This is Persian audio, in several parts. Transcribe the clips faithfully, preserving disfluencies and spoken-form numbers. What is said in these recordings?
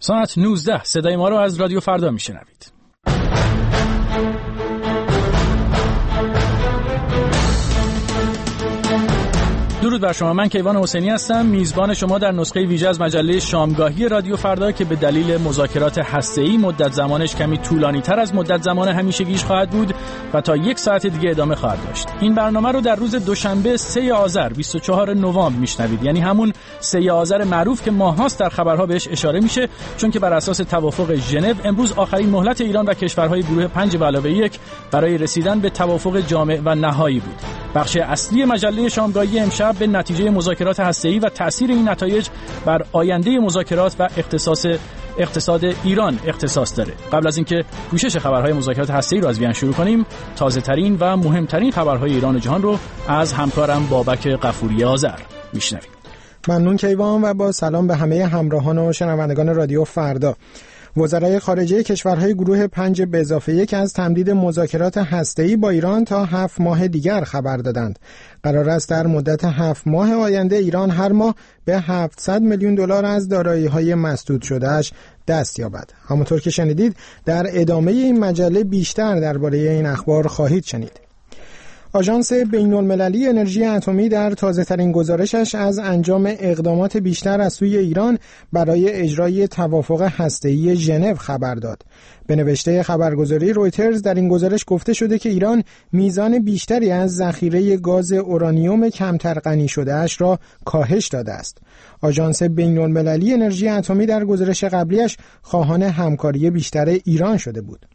ساعت نوزده صدای ما رو از رادیو فردا میشنوید. درود بر شما، من کیوان حسینی هستم، میزبان شما در نسخه ویژه از مجله شامگاهی رادیو فردا که به دلیل مذاکرات هسته‌ای مدت زمانش کمی طولانی‌تر از مدت زمان همیشگیش خواهد بود و تا یک ساعت دیگه ادامه خواهد داشت. این برنامه رو در روز دوشنبه سه آذر بیست و چهارم نوامبر میشنوید، یعنی همون سه آذر معروف که ماهاست در خبرها بهش اشاره میشه، چون که بر اساس توافق ژنو امروز آخرین مهلت ایران و کشورهای گروه پنج به علاوه یک برای رسیدن به توافق جامع و نهایی بود. بخش اصلی مجله شامگاهی امشب به نتیجه مذاکرات هسته‌ای و تأثیر این نتایج بر آینده مذاکرات و اختصاص اقتصاد ایران اختصاص داره. قبل از اینکه پوشش خبرهای مذاکرات هسته‌ای رو از وین شروع کنیم، تازه‌ترین و مهمترین خبرهای ایران و جهان رو از همکارم بابک غفوری آذر میشنویم. ممنون کیوان و با سلام به همه همراهان و شنوندگان رادیو فردا. وزرای خارجه کشورهای گروه پنج به اضافه یک از تمدید مذاکرات هسته‌ای با ایران تا هفت ماه دیگر خبر دادند. قرار است در مدت هفت ماه آینده ایران هر ماه به هفتصد میلیون دلار از دارایی‌های مسدود شده‌اش دست یابد. همونطور که شنیدید در ادامه این مجله بیشتر درباره این اخبار خواهید شنید. آژانس بین‌المللی انرژی اتمی در تازه‌ترین گزارشش از انجام اقدامات بیشتر از سوی ایران برای اجرای توافق هسته‌ای ژنو خبر داد. به نوشته خبرگزاری رویترز در این گزارش گفته شده که ایران میزان بیشتری از ذخیره گاز اورانیوم کمتر غنی شده‌اش را کاهش داده است. آژانس بین‌المللی انرژی اتمی در گزارش قبلیش خواهان همکاری بیشتر ایران شده بود.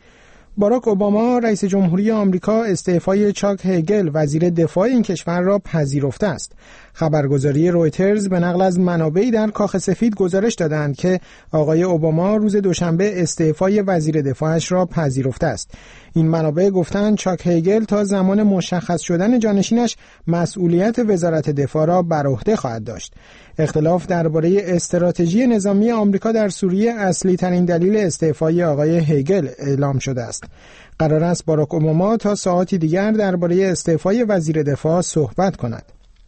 باراک اوباما رئیس جمهوری آمریکا استعفای چاک هگل وزیر دفاع این کشور را پذیرفته است. خبرگزاری رویترز به نقل از منابعی در کاخ سفید گزارش دادند که آقای اوباما روز دوشنبه استعفای وزیر دفاعش را پذیرفته است. این منابع گفتند چاک هگل تا زمان مشخص شدن جانشینش مسئولیت وزارت دفاع را بر عهده خواهد داشت. اختلاف درباره استراتژی نظامی آمریکا در سوریه اصلی ترین دلیل استعفای آقای هگل اعلام شده است. قرار است باراک اوباما تا ساعاتی دیگر درباره استعفای وزیر دفاع صحبت کند.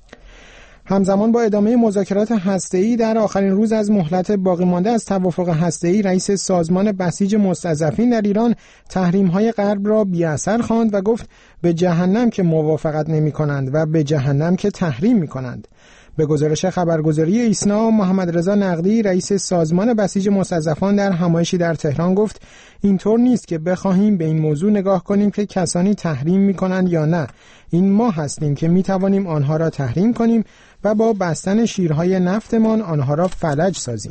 همزمان با ادامه مذاکرات هسته‌ای در آخرین روز از مهلت باقی مانده از توافق هسته‌ای، رئیس سازمان بسیج مستضعفین در ایران تحریم‌های غرب را بی‌اثر خواند و گفت به جهنم که موافقت نمی‌کنند و به جهنم که تحریم می‌کنند. به گزارش خبرگزاری ایسنا، محمد رضا نقدی رئیس سازمان بسیج مستضعفان در همایشی در تهران گفت اینطور نیست که بخواهیم به این موضوع نگاه کنیم که کسانی تحریم می‌کنند یا نه. این ما هستیم که می‌توانیم آنها را تحریم کنیم و با بستن شیرهای نفتمان آنها را فلج سازیم.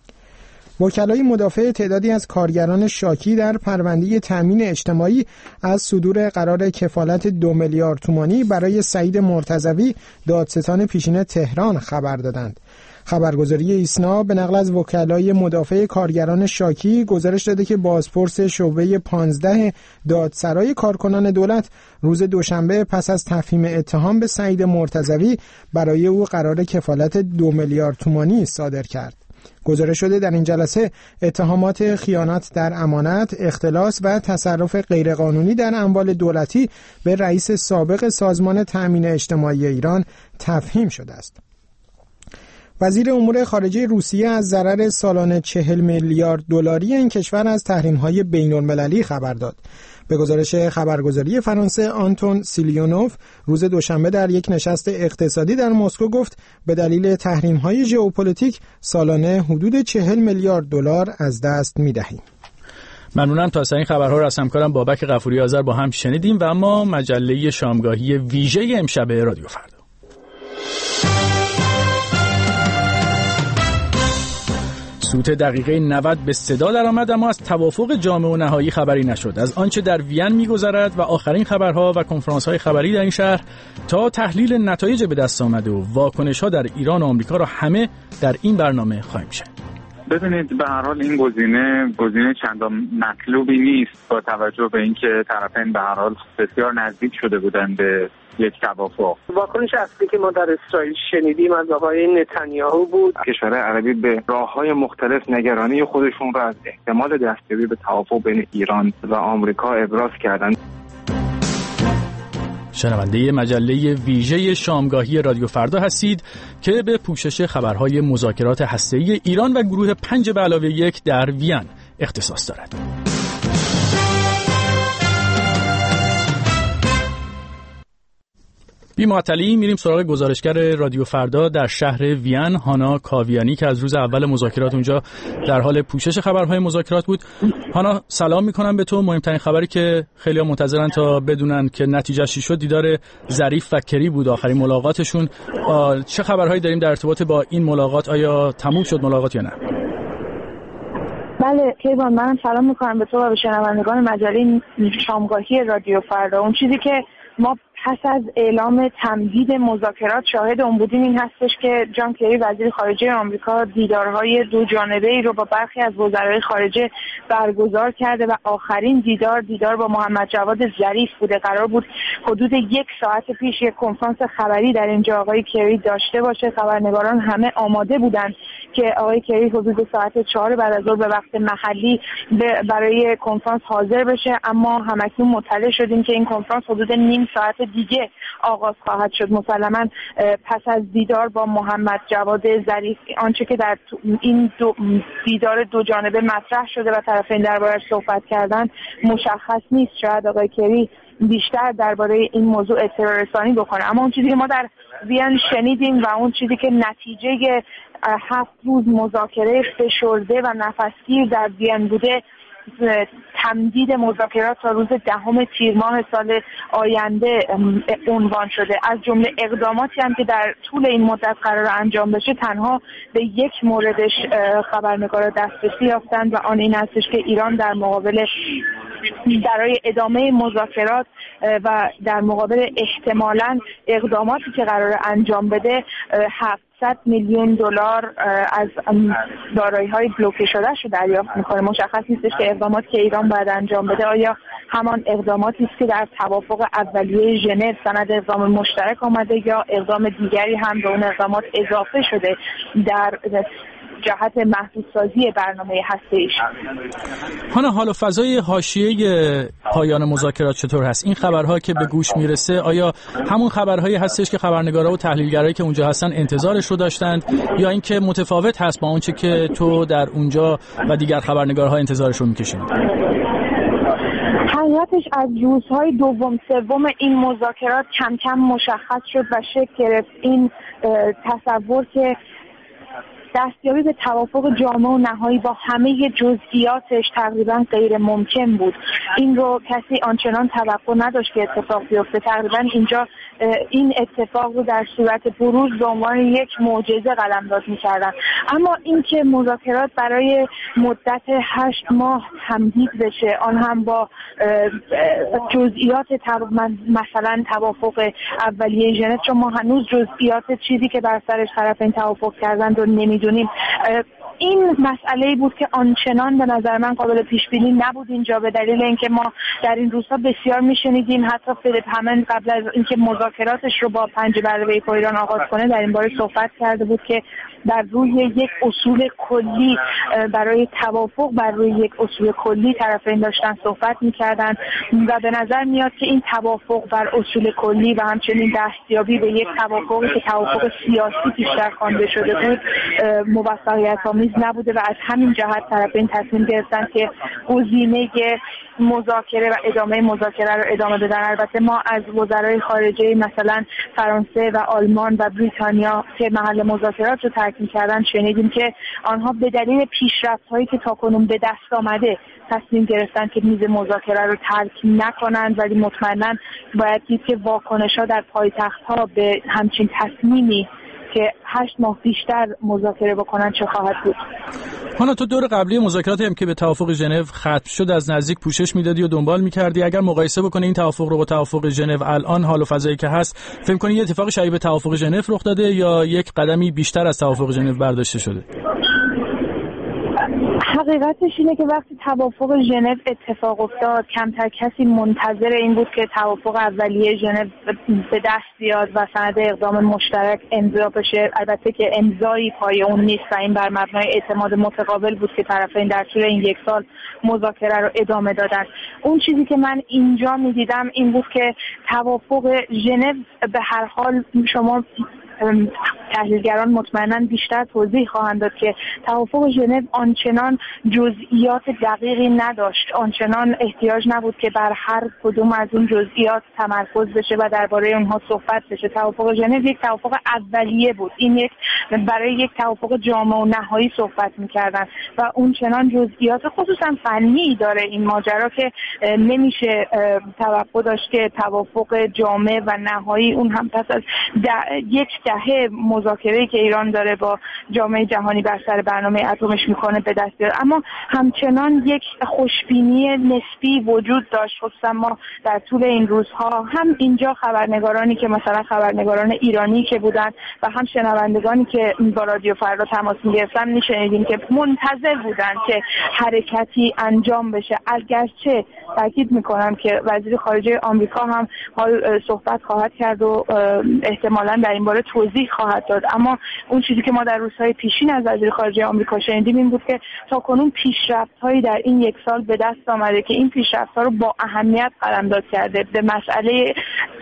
وکلای مدافع تعدادی از کارگران شاکی در پرونده تامین اجتماعی از صدور قرار کفالت دو میلیارد تومانی برای سعید مرتضوی دادستان پیشین تهران خبر دادند. خبرگزاری ایسنا به نقل از وکلای مدافع کارگران شاکی گزارش داده که بازپرس شعبه پانزده دادسرای کارکنان دولت روز دوشنبه پس از تفهیم اتهام به سعید مرتضوی برای او قرار کفالت دو میلیارد تومانی صادر کرد. گزارش شده در این جلسه اتهامات خیانت در امانت، اختلاس و تصرف غیرقانونی در اموال دولتی به رئیس سابق سازمان تأمین اجتماعی ایران تفهیم شده است. وزیر امور خارجه روسیه از ضرر سالانه چهل میلیارد دلاری این کشور از تحریم‌های بین‌المللی خبر داد. به گزارش خبرگزاری فرانسه، آنتون سیلیونوف روز دوشنبه در یک نشست اقتصادی در مسکو گفت به دلیل تحریم‌های ژئوپلیتیک سالانه حدود چهل میلیارد دلار از دست می‌دهیم. ممنونم. تا این خبرها رو از همکارم بابک غفوری آذر با هم شنیدیم و اما مجله شامگاهی ویژه امشب رادیو فردا. سوت دقیقه نود به صدا درآمد، اما از توافق جامع و نهایی خبری نشد. از آنچه در وین می‌گذرد و آخرین خبرها و کنفرانس‌های خبری در این شهر تا تحلیل نتایج به دست آمده و واکنش‌ها در ایران و آمریکا را همه در این برنامه خواهیم شنید. ببینید، به هر حال این گزینه گزینه چندان مطلوبی نیست با توجه به اینکه طرفین به هر حال بسیار نزدیک شده بودند به یک توافق. واکنش اصلی که ما در اسرائیل شنیدیم از آقای نتانیاهو بود. کشورهای عربی به راه‌های مختلف نگرانی خودشون را از احتمال دستیابی به توافق بین ایران و آمریکا ابراز کردند. شنونده مجله ویژه شامگاهی رادیو فردا هستید که به پوشش خبرهای مذاکرات هسته‌ای ایران و گروه پنج به علاوه یک در وین اختصاص دارد. بی معطلی میریم سراغ گزارشگر رادیو فردا در شهر وین، هانا کاویانی، که از روز اول مذاکرات اونجا در حال پوشش خبرهای مذاکرات بود. هانا سلام میکنم به تو. مهمترین خبری که خیلی‌ها منتظرن تا بدونن که نتیجه‌اش چی شد دیدار ظریف و کری بود، آخرین ملاقاتشون. چه خبرهایی داریم در ارتباط با این ملاقات؟ آیا تموم شد ملاقات یا نه؟ بله کیوان، من سلام میکنم به تو و به شنوندگان مجله شامگاهی رادیو فردا. اون چیزی که ما پس از اعلام تمدید مذاکرات شاهد اون بودیم این هستش که جان کری وزیر خارجه آمریکا دیدارهای دو جانبه‌ای رو با برخی از وزرای خارجه برگزار کرده و آخرین دیدار دیدار با محمد جواد ظریف بوده. قرار بود حدود یک ساعت پیش یک کنفرانس خبری در اینجا آقای کری داشته باشه. خبرنگاران همه آماده بودن که آقای کری حدود ساعت چهار بعد از ظهر به وقت محلی برای کنفرانس حاضر بشه، اما همکنون مطلع شدیم که این کنفرانس حدود نیم ساعت دیگه آغاز خواهد شد. مسلماً پس از دیدار با محمد جواد ظریف آنچه که در این دو دیدار دو جانبه مطرح شده و طرفین درباره‌اش صحبت کردن مشخص نیست. شاید آقای کری بیشتر درباره این موضوع اطلاع رسانی بکنه، اما اون چیزی که ما در وین شنیدیم و اون چیزی که نتیجه هفت روز مذاکره فشرده و نفسگیر در وین بوده تمدید مذاکرات تا روز دهم تیر ماه سال آینده عنوان شده. از جمله اقداماتی هم که در طول این مدت قرار انجام بشه تنها به یک موردش خبرنگارا دسترسی یافتند و آن این هستش که ایران در مقابل برای ادامه مذاکرات و در مقابل احتمالاً اقداماتی که قرار انجام بده هفتصد میلیون دلار از دارایی‌های بلوکه شده شو دریافت می‌کنه. مشخص نیستش که اقداماتی که ایران باید انجام بده آیا همان اقداماتی است که در توافق اولیه ژنو سند اقدام مشترک آمده یا اقدام دیگری هم به اون اقدامات اضافه شده در جهت محدودسازی برنامه هسته‌ایش. هانا، حال و فضای حاشیه پایان مذاکرات چطور هست؟ این خبرها که به گوش میرسه آیا همون خبرهایی هستش که خبرنگارا و تحلیلگرایی که اونجا هستن انتظارش رو داشتند یا اینکه متفاوت هست با اونچه که تو در اونجا و دیگر خبرنگارها انتظارش رو میکشید؟ حقیقتش از روزهای دوم سوم این مذاکرات کم کم مشخص شد و شکل گرفت این تصور که دستیابی به توافق جامع و نهایی با همه جزئیاتش تقریبا غیر ممکن بود. این رو کسی آنچنان توقع نداشت که اتفاق بیفته. تقریبا اینجا این اتفاق رو در صورت بروز به عنوان یک معجزه قلمداد می‌کردن. اما اینکه مذاکرات برای مدت هشت ماه تمدید بشه، آن هم با جزئیات مثلا توافق اولیه ژنو، چون ما هنوز جزئیات چیزی که بر سرش طرفین توافق کردن رو نمی‌دونیم، این مسئله بود که آنچنان به نظر من قابل پیش بینی نبود اینجا، به دلیل اینکه ما در این روزها بسیار میشنیدیم، حتی فیلیپ همن قبل از اینکه مذاکراتش رو با پنج به علاوه یک ایران آغاز کنه در این باره صحبت کرده بود که در روی یک اصول کلی برای توافق بر روی یک اصول کلی طرفین داشتن صحبت میکردن و به نظر میاد که این توافق بر اصول کلی و همچنین دستیابی به یک توافقی که توافق سیاسی بیشتر خوانده شده بود موفقیت آمیز نبوده و از همین جهت طرفین تصمیم گرفتن که گزینه مذاکره و ادامه مذاکره رو ادامه بدن. البته ما از وزرای خارجه مثلا فرانسه و آلمان و بریتانیا که محل مذاکرات رو ترک می‌کردن شنیدیم که آنها به دلیل پیشرفت‌هایی که تاکنون به دست آمده تصمیم گرفتن که میز مذاکره رو ترک نکنند، ولی مطمئناً باید دید که واکنش‌ها در پایتخت‌ها به همچین تصمیمی که هشت ماه بیشتر مذاکره بکنن چه خواهد بود. هانا، تو دور قبلی مذاکراتی هم که به توافق ژنو ختم شد از نزدیک پوشش میدادی و دنبال میکردی. اگر مقایسه بکنی این توافق رو با توافق ژنو الان حال و فضایی که هست، فکر کنی یه اتفاق شبیه به توافق ژنو رخ داده یا یک قدمی بیشتر از توافق ژنو برداشته شده؟ حقیقتش اینه که وقتی توافق ژنو اتفاق افتاد کمتر کسی منتظر این بود که توافق اولیه ژنو به دست بیاد و سند اقدام مشترک امضا بشه. البته که امضایی پای اون نیست و این بر مبنای اعتماد متقابل بود که طرفین در طول این یک سال مذاکره رو ادامه دادن. اون چیزی که من اینجا می‌دیدم این بود که توافق ژنو به هر حال، شما تحلیلگران مطمئناً بیشتر توضیح خواهند داد که توافق ژنو آنچنان جزئیات دقیقی نداشت، آنچنان احتیاج نبود که بر هر کدوم از اون جزئیات تمرکز بشه و درباره اونها صحبت بشه. توافق ژنو یک توافق اولیه بود، این یک برای یک توافق جامع و نهایی صحبت می‌کردن و اونچنان جزئیات خصوصاً فنی داره این ماجرا که نمیشه توقع داشت که توافق جامع و نهایی، اون هم پس از یک دهه مذاکره‌ای که ایران داره با جامعه جهانی بر سر برنامه اتمش میکنه به دست بیاره. اما همچنان یک خوشبینی نسبی وجود داشت، خصوصا ما در طول این روزها هم اینجا خبرنگارانی که مثلا خبرنگاران ایرانی که بودن و هم شنوندگانی که با رادیو فردا تماس می‌گرفتن میشنیدیم که منتظر بودن که حرکتی انجام بشه. اگرچه تاکید میکنم که وزیر خارجه آمریکا هم حال صحبت خواهد کرد و احتمالاً در این باره توضیح خواهد داد، اما اون چیزی که ما در روزهای پیشین از وزیر خارجه آمریکا شنیدیم این بود که تاکنون پیشرفت‌هایی در این یک سال به دست آمده که این پیشرفت‌ها رو با اهمیت قلمداد کرده. به مسئله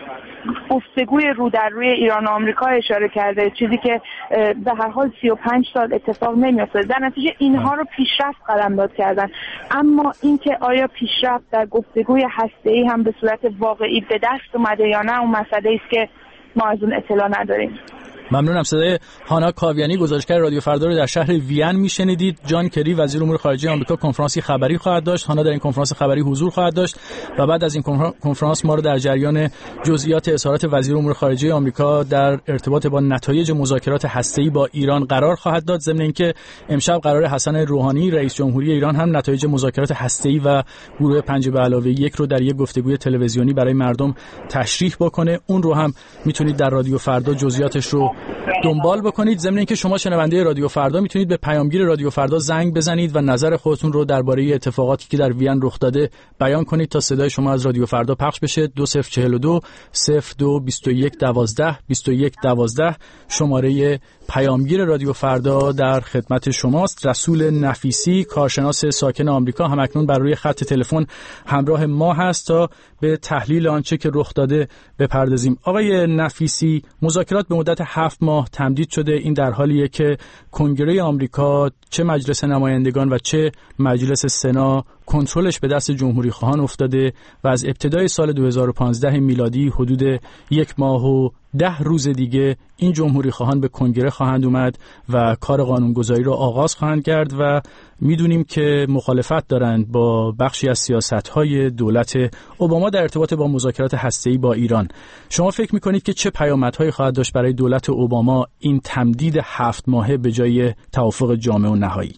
گفتگوی رو در روی ایران و آمریکا اشاره کرده، چیزی که به هر حال سی و پنج سال اتفاق نمی‌افتاد. در نتیجه اینها رو پیشرفت قلمداد کردن، اما اینکه آیا پیشرفت در گفتگوی هسته‌ای هم به صورت واقعی به دست اومده یا نه، اون مسئله است که ما از اون اطلاع نداریم. ممنونم. صدای هانا کاویانی گزارشگر رادیو فردا رو در شهر وین میشنیدید. جان کری وزیر امور خارجه آمریکا کنفرانسی خبری خواهد داشت. هانا در این کنفرانس خبری حضور خواهد داشت و بعد از این کنفرانس ما رو در جریان جزئیات اظهارات وزیر امور خارجه آمریکا در ارتباط با نتایج مذاکرات هسته‌ای با ایران قرار خواهد داد. ضمن اینکه امشب قرار حسن روحانی رئیس جمهوری ایران هم نتایج مذاکرات هسته‌ای و گروه پنج به علاوه یک رو در یک گفتگوی تلویزیونی برای مردم تشریح بکنه. اون رو هم میتونید در رادیو فردا جزئیاتش رو دنبال بکنید. ضمن اینکه شما شنونده رادیو فردا میتونید به پیامگیر رادیو فردا زنگ بزنید و نظر خودتون رو درباره اتفاقاتی که در وین رخ داده بیان کنید تا صدای شما از رادیو فردا پخش بشه. دو صفر چهل و دو صفر دو بیست و یک دوازده بیست و یک دوازده شماره پیامگیر رادیو فردا در خدمت شماست. رسول نفیسی کارشناس ساکن آمریکا هم اکنون بر روی خط تلفن همراه ما هست تا به تحلیل آنچه که رخ داده بپردازیم. آقای نفیسی، مذاکرات به مدت هفت ماه تمدید شده. این در حالیه که کنگره آمریکا چه مجلس نمایندگان و چه مجلس سنا کنترلش به دست جمهوری خواهان افتاده و از ابتدای سال دو هزار و پانزده میلادی حدود یک ماه و ده روز دیگه این جمهوری خواهان به کنگره خواهند اومد و کار قانونگذاری رو آغاز خواهند کرد و میدونیم که مخالفت دارند با بخشی از سیاست‌های دولت اوباما در ارتباط با مذاکرات هسته‌ای با ایران. شما فکر می‌کنید که چه پیامدهایی خواهد داشت برای دولت اوباما این تمدید هفت ماهه به جای توافق جامع و نهایی؟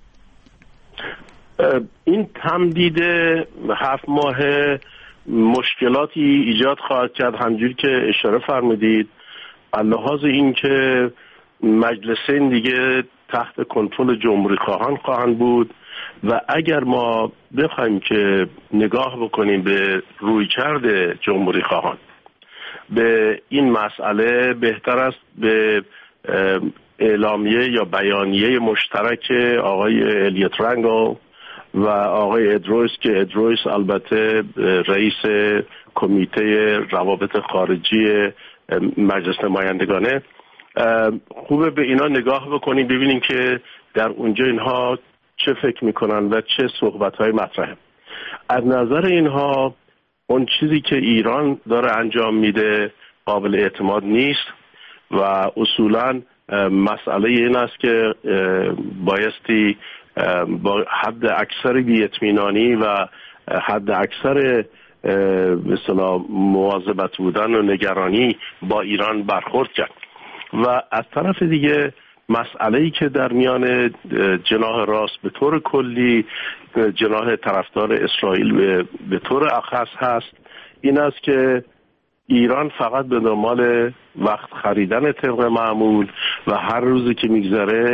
این تمدید هفت ماهه مشکلاتی ایجاد خواهد کرد، همجوری که اشاره فرمودید، به لحاظ این که مجلسین دیگه تحت کنترل جمهوری خواهان خواهند بود و اگر ما بخوایم که نگاه بکنیم به رویکرد جمهوری خواهان به این مسئله، بهتر است به اعلامیه یا بیانیه مشترک آقای الیوت رنگل و آقای ادرویس که ادرویس البته رئیس کمیته روابط خارجی مجلس نمایندگانه، خوبه به اینا نگاه بکنیم ببینیم که در اونجا اینها چه فکر میکنن و چه صحبت‌های مطرحه. از نظر اینها اون چیزی که ایران داره انجام میده قابل اعتماد نیست و اصولاً مسئله این است که بایستی با حد اکثر بی‌اطمینانی و حد اکثر به اصطلاح مواظبت بودن و نگرانی با ایران برخورد کرد. و از طرف دیگه مسئله‌ای که در میان جناح راست به طور کلی، جناح طرفدار اسرائیل به, به طور اخص هست، این است که ایران فقط به دنبال وقت خریدن طبق معمول و هر روزی که میگذره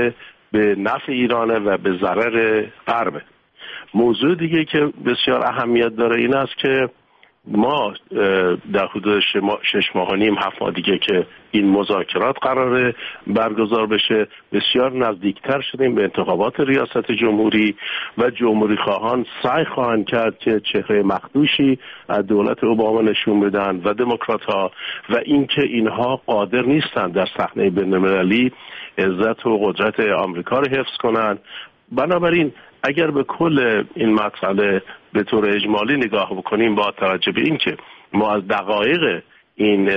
به نفع ایرانه و به ضرر غربه. موضوع دیگه که بسیار اهمیت داره این است که ما در حدود شش ماه و نیم هفت ماه دیگه که این مذاکرات قراره برگزار بشه بسیار نزدیکتر شدیم به انتخابات ریاست جمهوری و جمهوری خواهان سعی خواهند کرد که چهره مخدوشی از دولت اوباما نشون بدن و دموکرات ها و اینکه اینها قادر نیستند در صحنه بین‌المللی عزت و قدرت آمریکا رو حفظ کنند. بنابراین اگر به کل این مسئله به طور اجمالی نگاه بکنیم با توجه به این که ما از دقایق این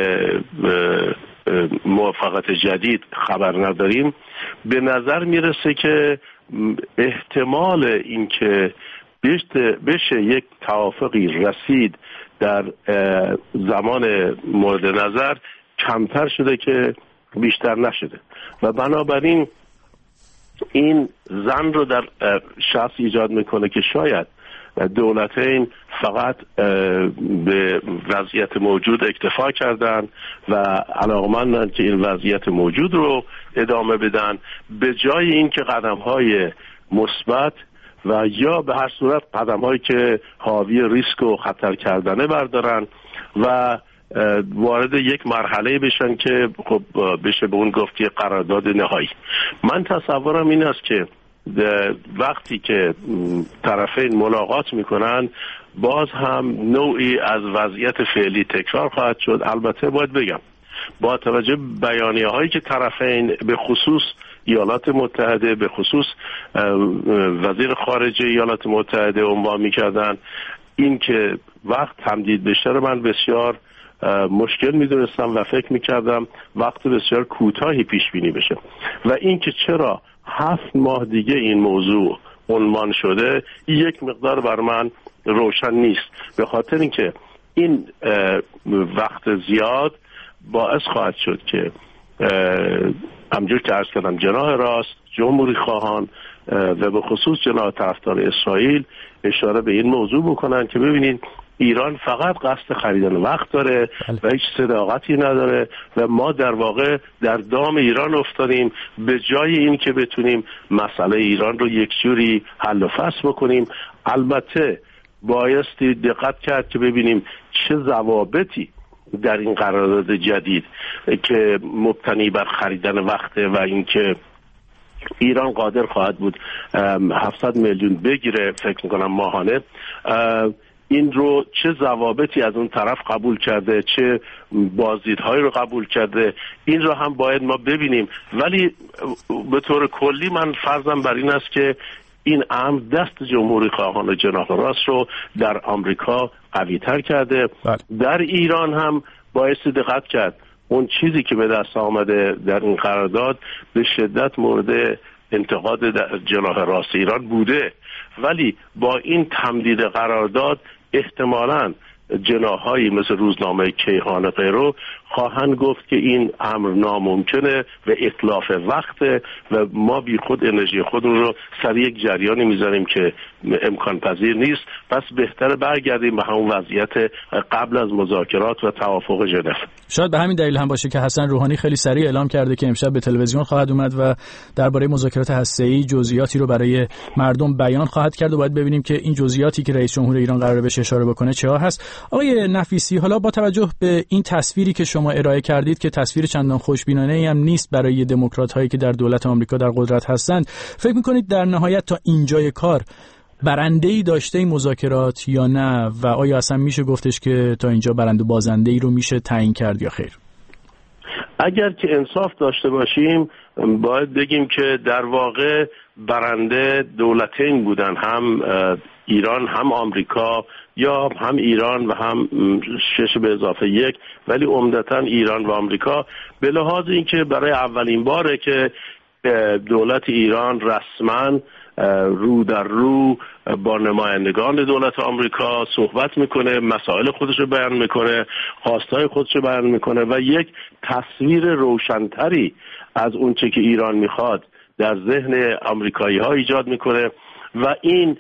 موافقت جدید خبر نداریم، به نظر میرسه که احتمال این که بشه یک توافقی رسید در زمان مورد نظر کمتر شده که بیشتر نشده و بنابراین این زن رو در شخص ایجاد میکنه که شاید دولتین فقط به وضعیت موجود اکتفا کردن و علاقمندن که این وضعیت موجود رو ادامه بدن به جای اینکه قدم‌های مثبت و یا به هر صورت قدم‌هایی که حاوی ریسک و خطر کردنه بردارن و وارد یک مرحله بشن که خب بشه به اون گفت که قرارداد نهایی. من تصورم این است که وقتی که طرفین ملاقات میکنن باز هم نوعی از وضعیت فعلی تکرار خواهد شد. البته باید بگم با توجه بیانیه هایی که طرفین به خصوص ایالات متحده به خصوص وزیر خارجه ایالات متحده عنوان میکردن این که وقت تمدید بشه رو من بسیار مشکل میدونستم و فکر میکردم وقت بسیار کوتاهی پیش بینی بشه و این که چرا هفت ماه دیگه این موضوع عنوان شده یک مقدار بر من روشن نیست، به خاطر اینکه این وقت زیاد باعث خواهد شد که همجور که عرض کردم جناح راست جمهوری خواهان و به خصوص جناح طرفدار اسرائیل اشاره به این موضوع بکنن که ببینید ایران فقط قصد خریدن وقت داره و هیچ صداقتی نداره و ما در واقع در دام ایران افتادیم به جای این که بتونیم مسئله ایران رو یک جوری حل و فصل بکنیم. البته بایستی دقت کرد که ببینیم چه ضوابطی در این قرارداد جدید که مبتنی بر خریدن وقته و اینکه ایران قادر خواهد بود هفتصد میلیون بگیره فکر میکنم ماهانه، این رو چه ضوابطی از اون طرف قبول کرده چه بازدیدهایی رو قبول کرده این رو هم باید ما ببینیم. ولی به طور کلی من فرضم بر این است که این امر دست جمهوری خواهان و جناح راست رو در آمریکا قوی تر کرده. بله. در ایران هم باید دقت کرد اون چیزی که به دست آمده در این قرارداد به شدت مورد انتقاد جناح راست ایران بوده، ولی با این تمدید قرارداد احتمالاً جناح‌هایی مثل روزنامه کیهان غیره خواهند گفت که این امر ناممکنه و اتلاف وقته و ما بی خود انرژی خودمون رو سر یک جریانی میذاریم که امکان پذیر نیست. پس بهتره برگردیم به همون وضعیت قبل از مذاکرات و توافق ژنو. شاید به همین دلیل هم باشه که حسن روحانی خیلی سریع اعلام کرده که امشب به تلویزیون خواهد اومد و درباره مذاکرات هسته‌ای جزئیاتی رو برای مردم بیان خواهد کرد و باید ببینیم که این جزئیاتی که رئیس جمهور ایران قراره بهش اشاره بکنه چه ها هست. آقای نفیسی، حالا با توجه به این تصویری که شما ارائه کردید که تصویر چندان خوشبینانه‌ای هم نیست برای دموکرات‌هایی که در دولت آمریکا در قدرت هستند، فکر می‌کنید در نهایت تا اینجای کار برنده‌ای داشته این مذاکرات یا نه و آیا اصلا میشه گفتش که تا اینجا برنده بازنده‌ای رو میشه تعیین کرد یا خیر؟ اگر که انصاف داشته باشیم باید بگیم که در واقع برنده دولتین بودن، هم ایران هم آمریکا یا هم ایران و هم شش به اضافه یک، ولی عمدتاً ایران و آمریکا، به لحاظ اینکه برای اولین باره که دولت ایران رسما رو در رو با نمایندگان دولت آمریکا صحبت میکنه، مسائل خودش رو بیان میکنه، خواستهای خودش رو بیان میکنه و یک تصویر روشنتری از اون چه که ایران میخواد در ذهن آمریکایی ها ایجاد میکنه. و این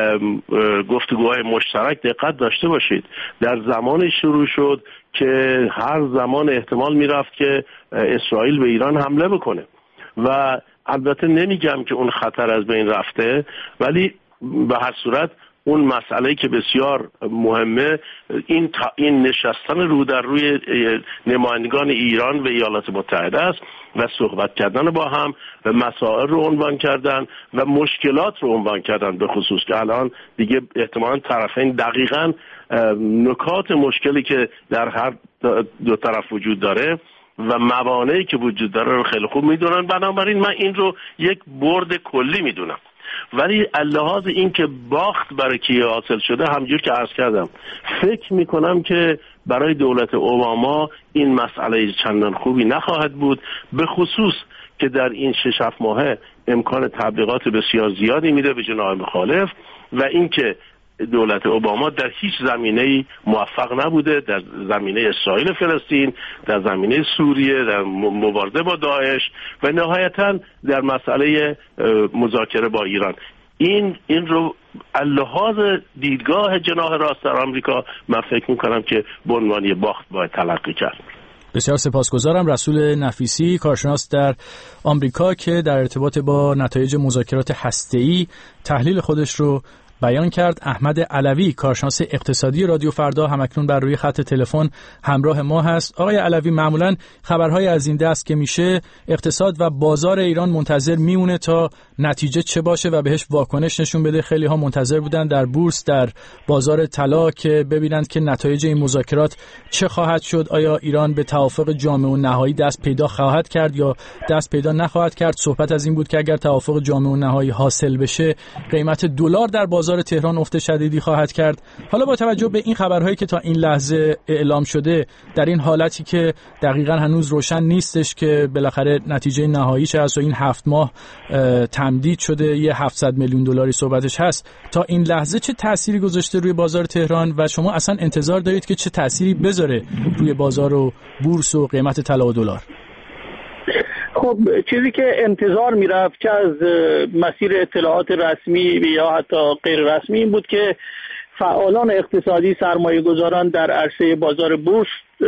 گفتگوهای مشترک دقت داشته باشید در زمان شروع شد که هر زمان احتمال میرفت که اسرائیل به ایران حمله بکنه و البته نمیگم که اون خطر از بین رفته، ولی به هر صورت اون مسئله‌ای که بسیار مهمه این این نشستن رو در روی نمایندگان ایران و ایالات متحده است و صحبت کردن با هم و مسائل رو عنوان کردن و مشکلات رو عنوان کردن، به خصوص که الان دیگه احتمالاً طرفین دقیقاً نکات مشکلی که در هر دو طرف وجود داره و موانعی که وجود داره رو خیلی خوب میدونن. بنابراین من این رو یک برد کلی میدونم، ولی لحاظ این که باخت برای کی حاصل شده، همجور که عرض کردم فکر میکنم که برای دولت اوباما این مسئله چندان خوبی نخواهد بود، به خصوص که در این شش هفت ماهه امکان تبلیغات بسیار زیادی میده به جناح مخالف و اینکه دولت اوباما در هیچ زمینه‌ای موفق نبوده، در زمینه اسرائیل فلسطین، در زمینه سوریه، در مبارزه با داعش و نهایتاً در مسئله مذاکره با ایران. این این رو لحاظ دیدگاه جناح راست در آمریکا من فکر می‌کنم که به عنوان باخت باید تلقی کرد. بسیار سپاسگزارم. رسول نفیسی، کارشناس در آمریکا که در ارتباط با نتایج مذاکرات هسته‌ای تحلیل خودش رو بیان کرد. احمد علوی، کارشناس اقتصادی رادیو فردا، همکنون بر روی خط تلفن همراه ما هست. آقای علوی، معمولاً خبرهای از این دست که میشه اقتصاد و بازار ایران منتظر میمونه تا نتیجه چه باشه و بهش واکنش نشون بده. خیلی ها منتظر بودن در بورس، در بازار طلا که ببینند که نتایج این مذاکرات چه خواهد شد. آیا ایران به توافق جامع و نهایی دست پیدا خواهد کرد یا دست پیدا نخواهد کرد؟ صحبت از این بود که اگر توافق جامع و نهایی حاصل بشه قیمت دلار در بازار تهران افت شدیدی خواهد کرد. حالا با توجه به این خبرهایی که تا این لحظه اعلام شده، در این حالتی که دقیقاً هنوز روشن نیستش که بالاخره نتیجه نهایی چه است و این هفت ماه تمدید شده، یه هفتصد میلیون دلاری صحبتش هست، تا این لحظه چه تأثیری گذاشته روی بازار تهران و شما اصلا انتظار دارید که چه تأثیری بذاره روی بازار و بورس و قیمت طلا و دلار؟ خب چیزی که انتظار میرفت که از مسیر اطلاعات رسمی یا حتی غیر رسمی این بود که فعالان اقتصادی، سرمایه گذاران در عرصه بازار بورس،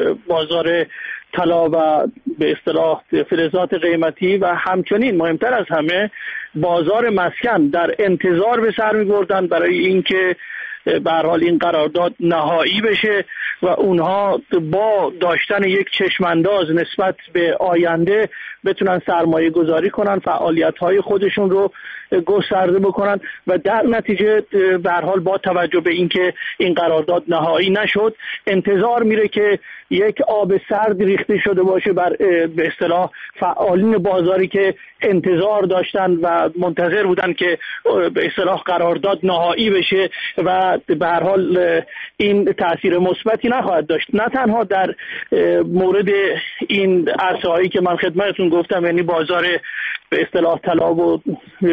بازار طلا و به اصطلاح فلزات قیمتی و همچنین مهمتر از همه بازار مسکن در انتظار به سر می‌بردند برای اینکه به هر حال این قرارداد نهایی بشه و اونها با داشتن یک چشمانداز نسبت به آینده بتونن سرمایه گذاری کنن، فعالیت های خودشون رو گسترده بکنن و در نتیجه به هر حال با توجه به اینکه این قرارداد نهایی نشد انتظار میره که یک آب سرد ریخته شده باشه بر به اصطلاح فعالین بازاری که انتظار داشتن و منتظر بودن که به اصطلاح قرارداد نهایی بشه و به هر حال این تاثیر مثبتی نخواهد داشت، نه تنها در مورد این عرصه‌هایی که من خدمتتون گفتم، یعنی بازار به اصطلاح طلا و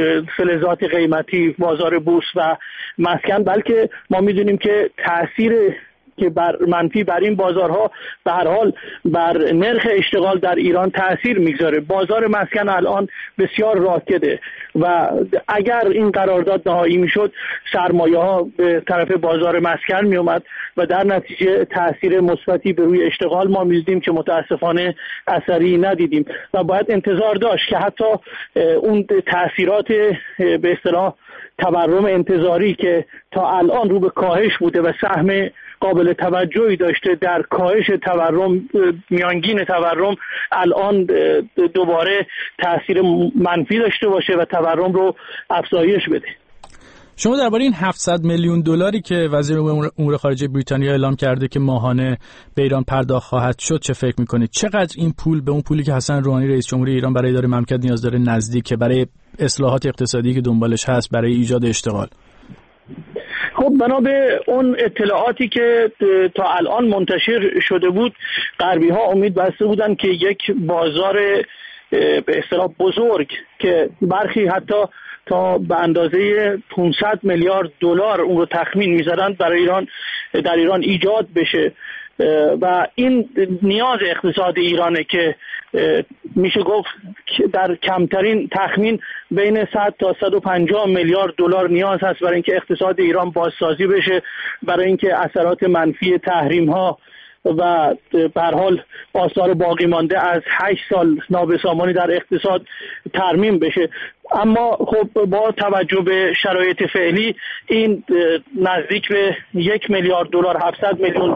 فلزات قیمتی، بازار بورس و مسکن، بلکه ما میدونیم که تاثیر که بر منفی بر این بازارها به هر حال بر نرخ اشتغال در ایران تأثیر میگذاره. بازار مسکن الان بسیار راکده و اگر این قرارداد نهایی میشد سرمایه ها به طرف بازار مسکن می اومد و در نتیجه تأثیر مثبتی به روی اشتغال ما می‌دیدیم که متاسفانه اثری ندیدیم و باید انتظار داشت که حتی اون تأثیرات به اصطلاح تورم انتظاری که تا الان رو به کاهش بوده و سهم قابل توجهی داشته در کاهش تورم، میانگین تورم، الان دوباره تاثیر منفی داشته باشه و تورم رو افزایش بده. شما درباره این هفتصد میلیون دلاری که وزیر امور خارجه بریتانیا اعلام کرده که ماهانه به ایران پرداخت خواهد شد چه فکر میکنید؟ چقدر این پول به اون پولی که حسن روحانی رئیس جمهوری ایران برای اداره مملکت نیاز داره نزدیکه، برای اصلاحات اقتصادی که دنبالش هست، برای ایجاد اشتغال؟ خب بنا به اون اطلاعاتی که تا الان منتشر شده بود، غربی ها امید بسته بودن که یک بازار به اصطلاح بزرگ که برخی حتی تا به اندازه پانصد میلیارد دلار اون رو تخمین می‌زدن برای ایران در ایران ایجاد بشه و این نیاز اقتصاد ایرانه که میشه گفت در کمترین تخمین بین صد تا صد و پنجاه میلیارد دلار نیاز هست برای اینکه اقتصاد ایران بازسازی بشه، برای اینکه اثرات منفی تحریم ها و به هر حال آثار باقی مانده از هشت سال نابسامانی در اقتصاد ترمیم بشه. اما خب با توجه به شرایط فعلی این نزدیک به یک میلیارد دلار هفتصد میلیون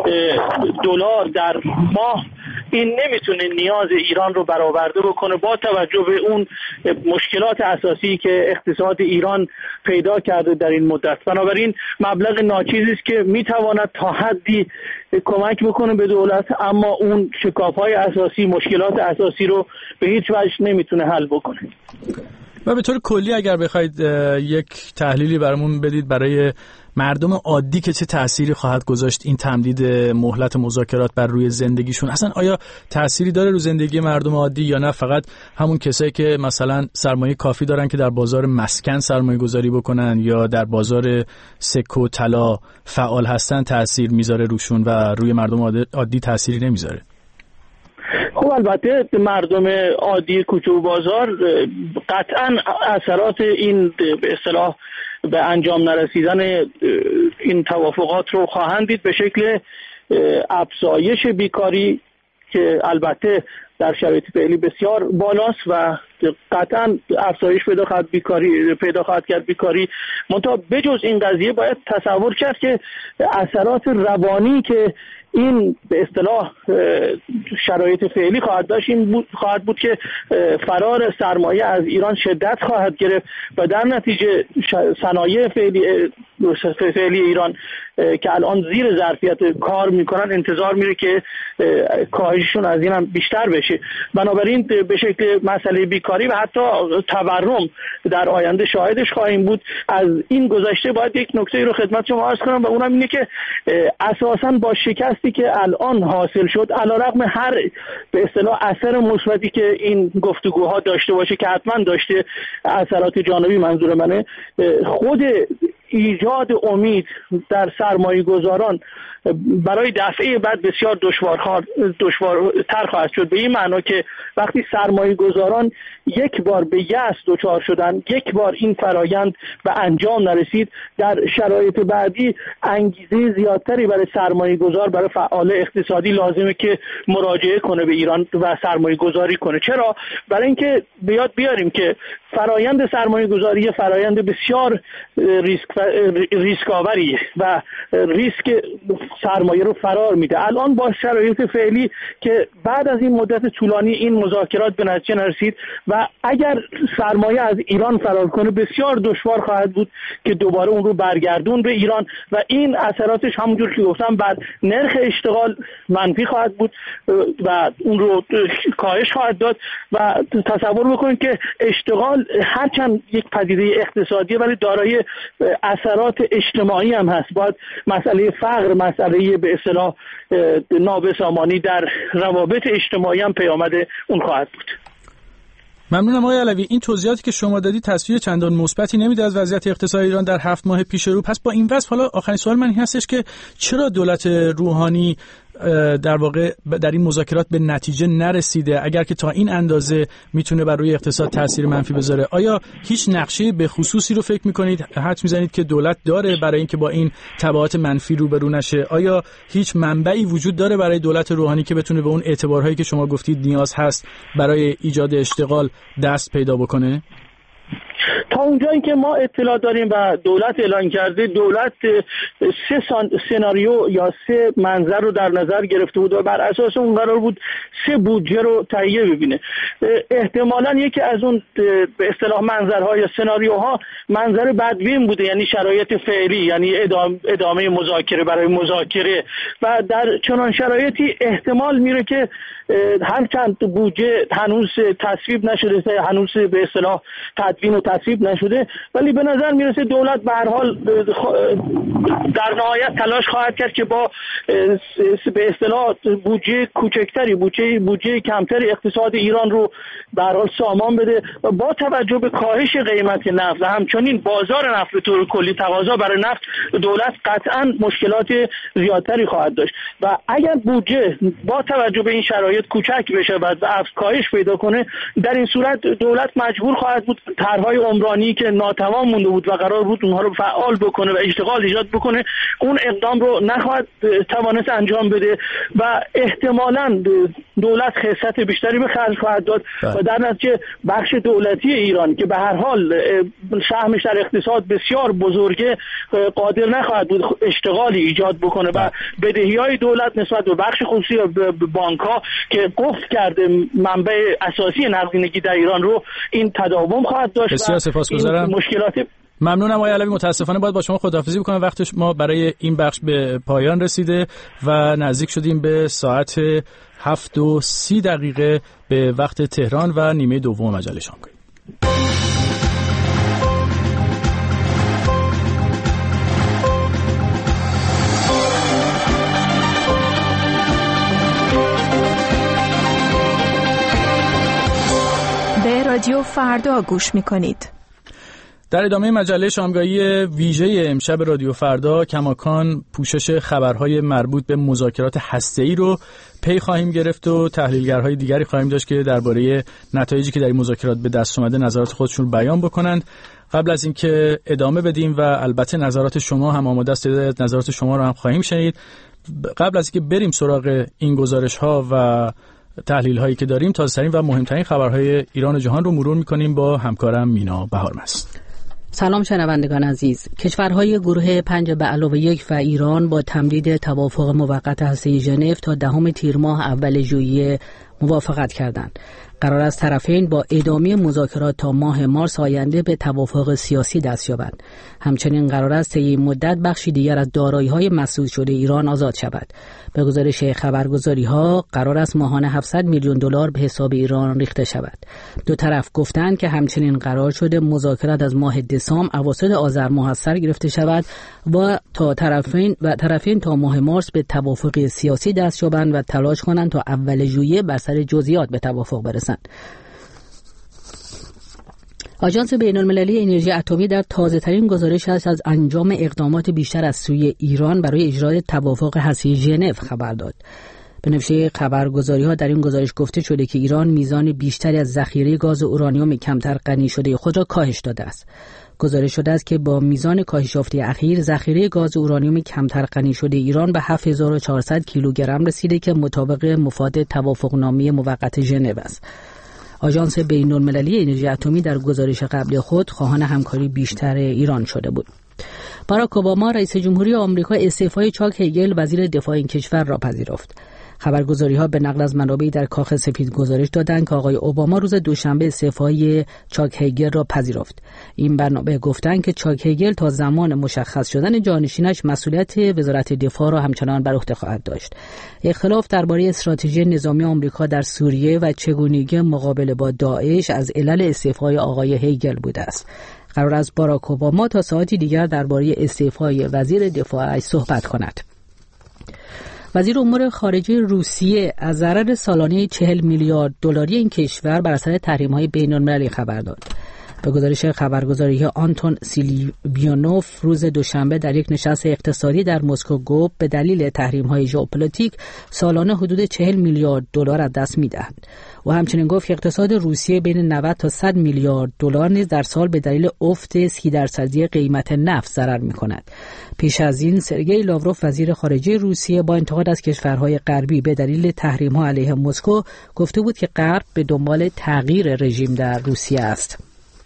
دلار در ماه این نمیتونه نیاز ایران رو برآورده بکنه با توجه به اون مشکلات اساسی که اقتصاد ایران پیدا کرده در این مدت. بنابراین مبلغ ناچیزی است که میتواند تا حدی کمک بکنه به دولت، اما اون شکاف‌های اساسی، مشکلات اساسی رو به هیچ وجه نمیتونه حل بکنه. و به طور کلی اگر بخواید یک تحلیلی برامون بدید برای مردم عادی که چه تأثیری خواهد گذاشت این تمدید مهلت مذاکرات بر روی زندگیشون، اصلا آیا تأثیری داره رو زندگی مردم عادی یا نه فقط همون کسایی که مثلا سرمایه کافی دارن که در بازار مسکن سرمایه گذاری بکنن یا در بازار سکه و طلا فعال هستن تأثیر میذاره روشون و روی مردم عادی تأثیری نمیذاره؟ خب البته مردم عادی کوچه و بازار قطعا اثرات این به اصطلاح به انجام نرسیدن این توافقات رو خواهند دید به شکل افزایش بیکاری که البته در شرایط فعلی بسیار بالاست و قطعا افزایش پیدا خواهد بیکاری پیدا خواهد کرد بیکاری. منتها بجز این قضیه باید تصور کرد که اثرات روانی که این به اصطلاح شرایط فعلی خواهد داشت این بود خواهد بود که فرار سرمایه از ایران شدت خواهد گرفت و در نتیجه صنایع فعلی فعلی ایران که الان زیر ظرفیت کار میکنن انتظار میره که کاهششون از این هم بیشتر بشه. بنابراین به شکل مسئله بیکاری و حتی تورم در آینده شاهدش خواهیم بود. از این گذشته باید یک نکته رو خدمت شما عرض کنم و اونم اینه که اساساً با شکستی که الان حاصل شد علیرغم هر به اصطلاح اثر مثبتی که این گفتگوها داشته باشه که حتما داشته، اثرات جانبی منظور منه، خود ایجاد امید در سرمایه گذاران برای دفعه بعد بسیار دشوار دشوارتر خواهد شد، به این معنا که وقتی سرمایه گذاران یک بار به یأس دچار شدن، یک بار این فرایند به انجام نرسید، در شرایط بعدی انگیزه زیادتری برای سرمایه گذار، برای فعال اقتصادی لازمه که مراجعه کنه به ایران و سرمایه گذاری کنه. چرا؟ برای اینکه بیاد بیاریم که فرایند سرمایه گذاری فرایند بسیار ریسک ریسک آوریه و ریسک سرمایه رو فرار میده. الان با شرایط فعلی که بعد از این مدت طولانی این مذاکرات به نتیجه نرسید و اگر سرمایه از ایران فرار کنه بسیار دشوار خواهد بود که دوباره اون رو برگردون به ایران و این اثراتش همونجور که گفتم بر نرخ اشتغال منفی خواهد بود و اون رو کاهش خواهد داد. و تصور بکنید که اشتغال هرچند یک پدیده اقتصادیه ولی دارای اثرات اجتماعی هم هست. باید مسئله فقر، مسئله به اصطلاح نابسامانی در روابط اجتماعی هم پیامد اون خواهد بود. ممنونم آقای علوی. این توضیحاتی که شما دادی تصویر چندان مثبتی نمیده از وضعیت اقتصادی ایران در هفت ماه پیش رو. پس با این وضع حالا آخرین سوال من این هستش که چرا دولت روحانی در واقع در این مذاکرات به نتیجه نرسیده اگر که تا این اندازه میتونه بر روی اقتصاد تاثیر منفی بذاره؟ آیا هیچ نقشه به خصوصی رو فکر میکنید حدس میزنید که دولت داره برای اینکه با این تبعات منفی روبرو نشه؟ آیا هیچ منبعی وجود داره برای دولت روحانی که بتونه به اون اعتبارهایی که شما گفتید نیاز هست برای ایجاد اشتغال دست پیدا بکنه؟ تا اونجایی که ما اطلاع داریم و دولت اعلام کرده، دولت سه سناریو یا سه منظر رو در نظر گرفته بود و بر اساس اون قرار بود سه بودجه رو تهیه ببینه. احتمالاً یکی از اون به اصطلاح منظرها یا سناریوها منظر بدبین بوده، یعنی شرایط فعلی، یعنی ادامه, ادامه مذاکره برای مذاکره و در چنان شرایطی احتمال میره که هرچند بودجه هنوز تصویب نشده، هنوز به اصطلاح تدوین و تصویب نشده، ولی به نظر میرسه دولت به هر حال در نهایت تلاش خواهد کرد که با به اصطلاح بودجه کوچکتری، بودجه بودجه کمتری اقتصاد ایران رو به هر حال سامان بده و با توجه به کاهش قیمت نفت و همچنین بازار نفت به طور کلی تقاضا برای نفت، دولت قطعاً مشکلات زیادتری خواهد داشت و اگر بودجه با توجه به این شرایط کوچک بشه و افزایش پیدا کنه، در این صورت دولت مجبور خواهد بود طرح‌های عمرانی که ناتوان مونده بود و قرار بود اونها رو فعال بکنه و اشتغال ایجاد بکنه، اون اقدام رو نخواهد توانست انجام بده و احتمالاً دولت خسارت بیشتری به خرج خواهد داد و در نتیجه بخش دولتی ایران که به هر حال سهمش در اقتصاد بسیار بزرگه قادر نخواهد بود اشتغالی ایجاد بکنه و بدهی‌های دولت نسبت به بخش خصوصی و بانک‌ها که قفل کرده منبع اساسی نقدینگی در ایران رو این تداوم خواهد داشت. بسیار سپاسگزارم. مشکلات ممنونم آقای علوی. متاسفانه باید با شما خداحافظی بکنم، وقتش ما برای این بخش به پایان رسیده و نزدیک شدیم به ساعت هفت و سی دقیقه به وقت تهران و نیمه دوم مجله شامگاهی. به رادیو فردا گوش می‌کنید. در ادامه مجله شامگاهی ویژه امشب رادیو فردا کماکان پوشش خبرهای مربوط به مذاکرات هسته‌ای رو پی خواهیم گرفت و تحلیلگرهای دیگری خواهیم داشت که درباره نتایجی که در این مذاکرات به دست اومده نظرات خودشون رو بیان بکنند. قبل از اینکه ادامه بدیم و البته نظرات شما هم آماده است، نظرات شما رو هم خواهیم شنید، قبل از اینکه بریم سراغ این گزارش‌ها و تحلیل هایی که داریم، تازه‌ترین و مهمترین خبرهای ایران و جهان رو مرور می‌کنیم با همکارم مینا بهارمست. سلام شنوندگان عزیز. کشورهای گروه پنج به علاوه یک و ایران با تمدید توافق موقت هسته‌ای ژنو تا دهم تیر ماه اول ژوئیه موافقت کردند. قرار است طرفین با ادامه مذاکرات تا ماه مارس آینده به توافق سیاسی دست یابند. همچنین قرار است طی این مدت بخشی دیگر از دارایی‌های مسدود شده ایران آزاد شود. به گزارش خبرگزاری‌ها قرار است ماهانه هفتصد میلیون دلار به حساب ایران ریخته شود. دو طرف گفتند که همچنین قرار شده مذاکرات از ماه دسامبر اواسط آذر ماه سر گرفته شود و تا طرفین و طرفین تا ماه مارس به توافق سیاسی دست یابند و تلاش کنند تا اول ژوئیه بر سر جزئیات به توافق برسند. آژانس بین‌المللی انرژی اتمی در تازه‌ترین گزارش از انجام اقدامات بیشتر از سوی ایران برای اجرای توافق هسته‌ای ژنو خبر داد. به نوشته خبرگزاری‌ها در این گزارش گفته شده که ایران میزان بیشتری از ذخیره گاز اورانیوم کمتر غنی شده خود را کاهش داده است. گزارش شده است که با میزان کاهش یافته اخیر ذخیره گاز اورانیوم کمتر غنی شده ایران به هفت هزار و چهارصد کیلوگرم رسیده که مطابق مفاد توافقنامه موقت ژنو است. آژانس بین‌المللی انرژی اتمی در گزارش قبلی خود خواهان همکاری بیشتر ایران شده بود. باراک اوباما رئیس جمهوری آمریکا استعفای چاک هگل وزیر دفاع این کشور را پذیرفت. خبرگزاری‌ها به نقل از منابعی در کاخ سفید گزارش دادند که آقای اوباما روز دوشنبه استعفای چاک هگل را پذیرفت. این منابع گفتند که چاک هگل تا زمان مشخص شدن جانشینش مسئولیت وزارت دفاع را همچنان بر عهده خواهد داشت. اختلاف درباره استراتژی نظامی آمریکا در سوریه و چگونگی مقابله با داعش از علل استعفای آقای هگل بوده است. قرار است باراک اوباما تا ساعتی دیگر درباره استعفای وزیر دفاعش صحبت کند. وزیر امور خارجه روسیه از ضرر سالانه چهل میلیارد دلاری این کشور بر اثر تحریم‌های بین‌المللی خبر داد. به گزارش خبرگزاری آنتون سیلیبیانوف روز دوشنبه در یک نشست اقتصادی در مسکو گفت به دلیل تحریم‌های ژئوپلیتیک سالانه حدود چهل میلیارد دلار از دست می‌دهند. و همچنین گفت که اقتصاد روسیه بین نود تا صد میلیارد دلار نیز در سال به دلیل افت سی درصدی قیمت نفت ضرر می‌کند. پیش از این سرگئی لاوروف وزیر خارجه روسیه با انتقاد از کشورهای غربی به دلیل تحریم‌ها علیه مسکو گفته بود که غرب به دنبال تغییر رژیم در روسیه است.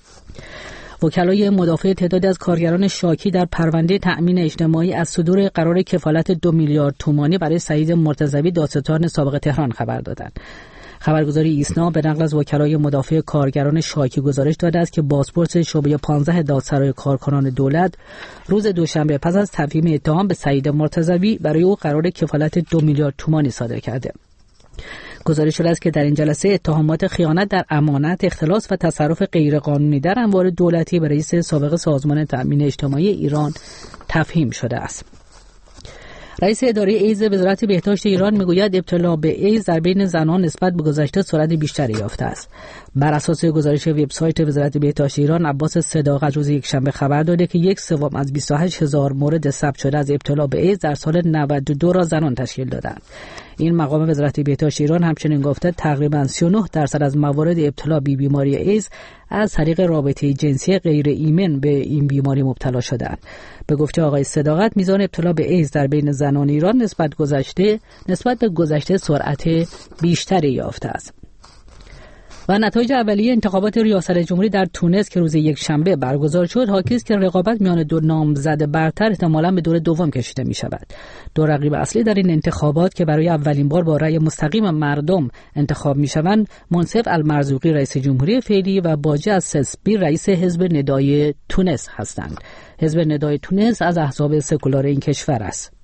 وکلای مدافع تعدادی از کارگران شاکی در پرونده تأمین اجتماعی از صدور قرار کفالت دو میلیارد تومانی برای سعید مرتضوی دادستان سابق تهران خبر دادند. خبرگزاری ایسنا به نقل از وکلای مدافع کارگران شاکی گزارش داده است که بازپرس شعبه پانزده دادسرای کارکنان دولت روز دوشنبه پس از تفهیم اتهام به سعید مرتضوی برای او قرار کفالت دو میلیارد تومانی صادر کرده. گزارش شده است که در این جلسه اتهامات خیانت در امانت، اختلاس و تصرف غیرقانونی در اموال دولتی به رئیس سابق سازمان تأمین اجتماعی ایران تفهیم شده است. رئیس اداره ایدز وزارت بهداشت ایران میگوید ابتلا به ایدز در بین زنان نسبت به گذشته سرعت بیشتری یافته است. بر اساس گزارش وبسایت وزارت بهداشت ایران، عباس صداقت روز یکشنبه خبر داده که یک سوم از بیست و هشت هزار مورد ثبت شده از ابتلا به ایدز در سال نود و دو را زنان تشکیل دادند. این مقام وزارت بهداشت ایران همچنین گفته تقریباً سی و نه درصد از موارد ابتلا به بیماری ایدز از طریق رابطه جنسی غیر ایمن به این بیماری مبتلا شدند. به گفته آقای صداقت میزان ابتلا به ایدز در بین زنان ایران نسبت گذشته نسبت به گذشته سرعت بیشتری یافته است. و نتایج اولیه انتخابات ریاست جمهوری در تونس که روز یک شنبه برگزار شد حاکی است که رقابت میان دو نامزد برتر احتمالاً به دور دوم کشیده می شود. دو رقیب اصلی در این انتخابات که برای اولین بار با رأی مستقیم مردم انتخاب می شوند منصف المرزوقی رئیس جمهوری فعلی و باجی السسبی رئیس حزب ندای تونس هستند. حزب ندای تونس از احزاب سکولار این کشور است.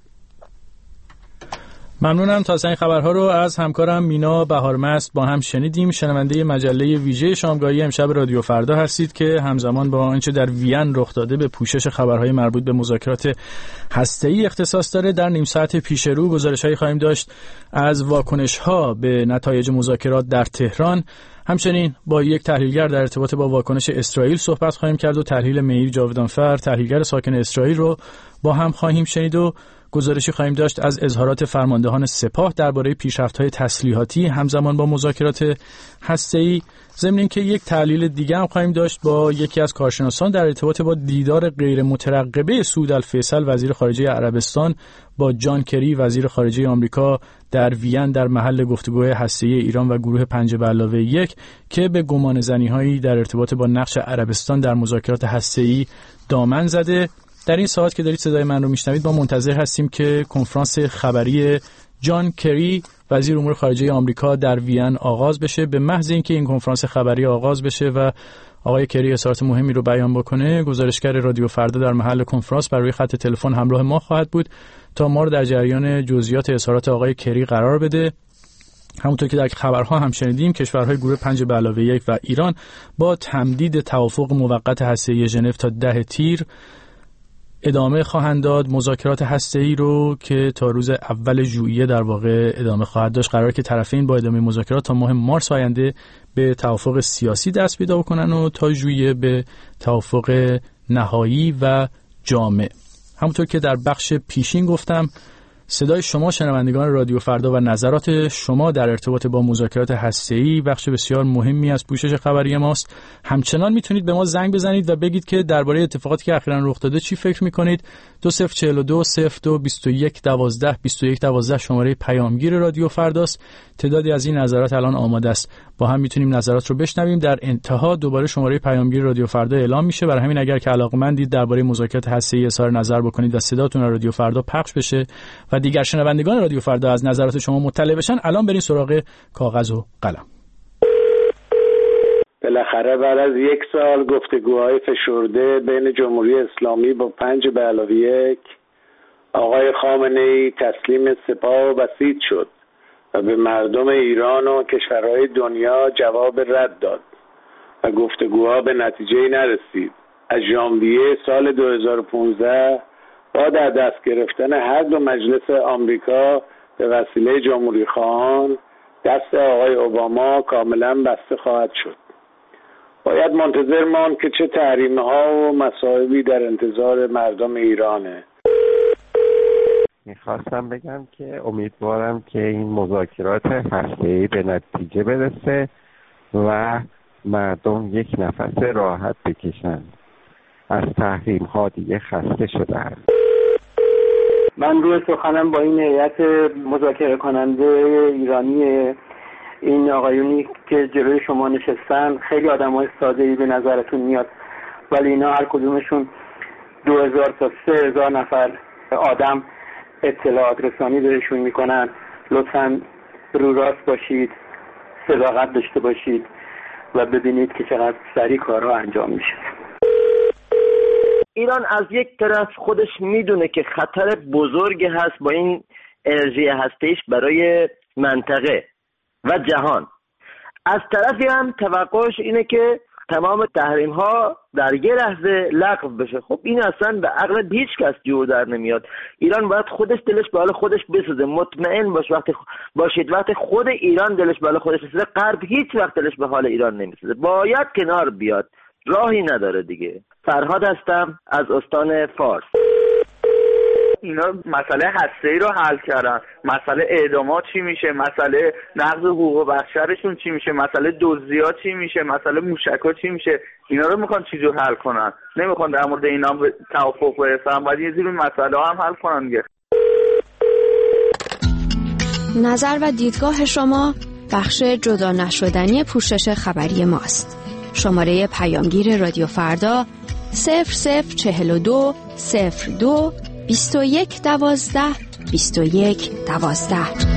ممنونم. تا این خبرها رو از همکارم مینا بهارمست با هم شنیدیم. شنونده مجله ویژه شامگاهی امشب رادیو فردا هستید که همزمان با آنچه در وین رخ داده به پوشش خبرهای مربوط به مذاکرات هسته‌ای اختصاص داره. در نیم ساعت پیش رو گزارش‌هایی خواهیم داشت از واکنش‌ها به نتایج مذاکرات در تهران. همچنین با یک تحلیلگر در ارتباط با واکنش اسرائیل صحبت خواهیم کرد و تحلیل مهیر جاودانفر تحلیلگر ساکن اسرائیل رو با هم خواهیم شنید و گزارشی خواهیم داشت از اظهارات فرماندهان سپاه درباره پیشرفت‌های تسلیحاتی همزمان با مذاکرات هسته‌ای. ضمن اینکه یک تحلیل دیگه هم خواهیم داشت با یکی از کارشناسان در ارتباط با دیدار غیر مترقبه سعود الفیصل وزیر خارجه عربستان با جان کری وزیر خارجه آمریکا در وین در محل گفتگوهای هسته‌ای ایران و گروه پنج به علاوه یک که به گمان زنی‌هایی در ارتباط با نقش عربستان در مذاکرات هسته‌ای دامن زده. در این ساعت که دارید صدای من رو میشنوید ما منتظر هستیم که کنفرانس خبری جان کری وزیر امور خارجه آمریکا در وین آغاز بشه. به محض اینکه این کنفرانس خبری آغاز بشه و آقای کری اظهارات مهمی رو بیان بکنه گزارشگر رادیو فردا در محل کنفرانس بر روی خط تلفن همراه ما خواهد بود تا ما رو در جریان جزئیات اظهارات آقای کری قرار بده. همونطور که در خبرها هم شنیدیم کشورهای گروه پنج به علاوه یک و ایران با تمدید توافق موقت هسته‌ای ژنو تا ده تیر ادامه خواهند داد مذاکرات هسته‌ای رو که تا روز اول ژوئیه در واقع ادامه خواهد داشت. قراره که طرفین با ادامه مذاکرات تا ماه مارس آینده به توافق سیاسی دست پیدا کنن و تا ژوئیه به توافق نهایی و جامع. همونطور که در بخش پیشین گفتم صدای شما شنوندگان رادیو فردا و نظرات شما در ارتباط با مذاکرات هسته‌ای بخش بسیار مهمی از پوشش خبری ماست. همچنان میتونید به ما زنگ بزنید و بگید که درباره اتفاقاتی که اخیراً رخ داده چی فکر میکنید. دو صفر چهل و دو صفر دو بیست و یک دوازده بیست و یک دوازده شماره پیامگیر رادیو فرداست. تعدادی از این نظرات الان آماده است. با هم میتونیم نظرات رو بشنویم. در انتها دوباره شماره پیامگیر رادیو فردا اعلام میشه. برای همین اگر که علاقه‌مندید درباره مذاکرات هسته‌ای اظهار نظر بکنید و صداتون رادیو فردا پخش بشه و دیگر شنوندگان رادیو فردا از نظرات شما مطلع بشن، الان بریم سراغ کاغذ و قلم. بالاخره بعد از یک سال گفتگوهای فشرده بین جمهوری اسلامی با پنج به علاوه یک آقای خامنه‌ای تسلیم سپاه و بسیج شد و به مردم ایران و کشورهای دنیا جواب رد داد و گفتگوها به نتیجه‌ای نرسید. از ژانویه سال دو هزار و پانزده با در دست گرفتن هر دو مجلس آمریکا به وسیله جمهوری خواهان دست آقای اوباما کاملا بسته خواهد شد. باید منتظر ماند که چه تحریم‌ها و مصائبی در انتظار مردم ایرانه. میخواستم بگم که امیدوارم که این مذاکرات هسته‌ای به نتیجه برسه و مردم یک نفس راحت بکشن. از تحریم ها دیگه خسته شدن. من روی سخنم با این هیئت مذاکره کننده ایرانی این آقایونی که جلوی شما نشستن خیلی آدمای ساده‌ای به نظرتون میاد، ولی اینا هر کدومشون دو هزار تا سه هزار نفر آدم اطلاعات رسانی بهشون میکنن. لطفاً رو راست باشید، صداقت داشته باشید و ببینید که چقدر سریع کارها انجام میشه. ایران از یک طرف خودش میدونه که خطر بزرگی هست با این انرژی هسته‌ایش برای منطقه و جهان. از طرفی هم توقعش اینه که تمام تحریم ها در یه لحظه لغو بشه. خب این اصلا به عقل هیچ کس جور در نمیاد. ایران باید خودش دلش به حال خودش بسوزه. مطمئن باش وقتی باشید وقتی خود ایران دلش به حال خودش بسوزه، غرب هیچ وقت دلش به حال ایران نمیسوزه. باید کنار بیاد، راهی نداره دیگه. فرهاد هستم از استان فارس. اینا مسئله هسته‌ای رو حل کردن، مسئله اعدامات چی میشه، مسئله نقض حقوق بشرشون چی میشه، مسئله دزدی‌ها چی میشه، مسئله موشک‌ها چی میشه، اینا رو میخوان چی جور حل کنن؟ نمیخوان در مورد اینا به توافق برسن، باید یه جوری مسئله هم حل کنن دیگه. نظر و دیدگاه شما بخش جدا نشدنی پوشش خبری ماست. شماره پیامگیر رادیو فردا صفر صفر چهل و دو صفر دو بیست و یک دوازده بیست و یک دوازده.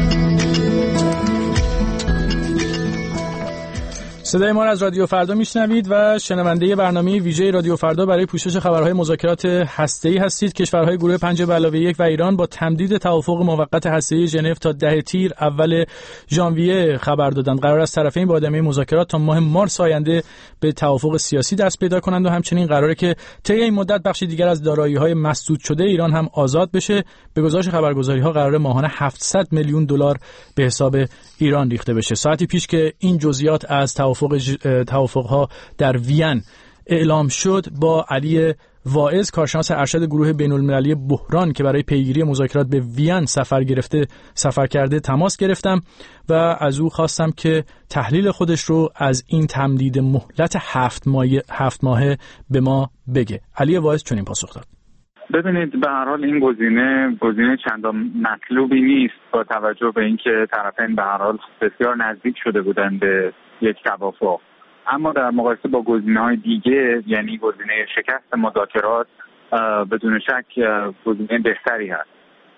صدای ما را از رادیو فردا میشنوید و شنونده برنامه ویژه رادیو فردا برای پوشش خبرهای مذاکرات هسته‌ای هستید. کشورهای گروه پنج به علاوه یک و ایران با تمدید توافق موقت هسته‌ای ژنو تا ده تیر اول ژانویه خبر دادند. قرار است طرفین با ادامه مذاکرات تا ماه مارس آینده به توافق سیاسی دست پیدا کنند و همچنین قراره که طی این مدت بخشی دیگر از دارایی‌های مسدود شده ایران هم آزاد بشه. به گزارش خبرگزاری‌ها قرار ماهانه هفتصد میلیون دلار به حساب ایران ریخته بشه. ساعتی پیش که این جزئیات از توافق توافق‌ها در وین اعلام شد با علی واعظ کارشناس ارشد گروه بین‌المللی بحران که برای پیگیری مذاکرات به وین سفر گرفته سفر کرده تماس گرفتم و از او خواستم که تحلیل خودش رو از این تمدید مهلت هفت ماهه هفت ماهه به ما بگه. علی واعظ چنین پاسخ داد: ببینید، به هر حال این گزینه گزینه چندان مطلوبی نیست با توجه به اینکه طرفین به هر حال بسیار نزدیک شده بودند به یک توافق، اما در مقایسه با گزینه‌های دیگه یعنی گزینه شکست مذاکرات بدون شک گزینه بهتری هست